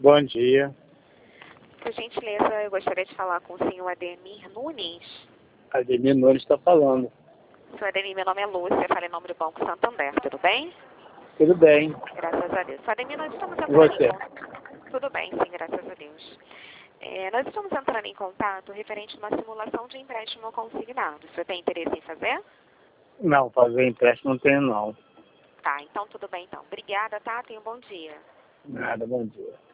Bom dia. Por gentileza, eu gostaria de falar com o senhor Ademir Nunes. Ademir Nunes está falando. Senhor Ademir, meu nome é Lúcia, falo em nome do Banco Santander, tudo bem? Tudo bem. Graças a Deus. Senhor Ademir, nós estamos E entrando você? em contato. Tudo bem, sim, graças a Deus. Nós estamos entrando em contato referente a uma simulação de empréstimo consignado. O senhor tem interesse em fazer? Não, fazer empréstimo não tenho não. Tá, então tudo bem então. Obrigada, tá? Tenha um bom dia. Nada, bom dia.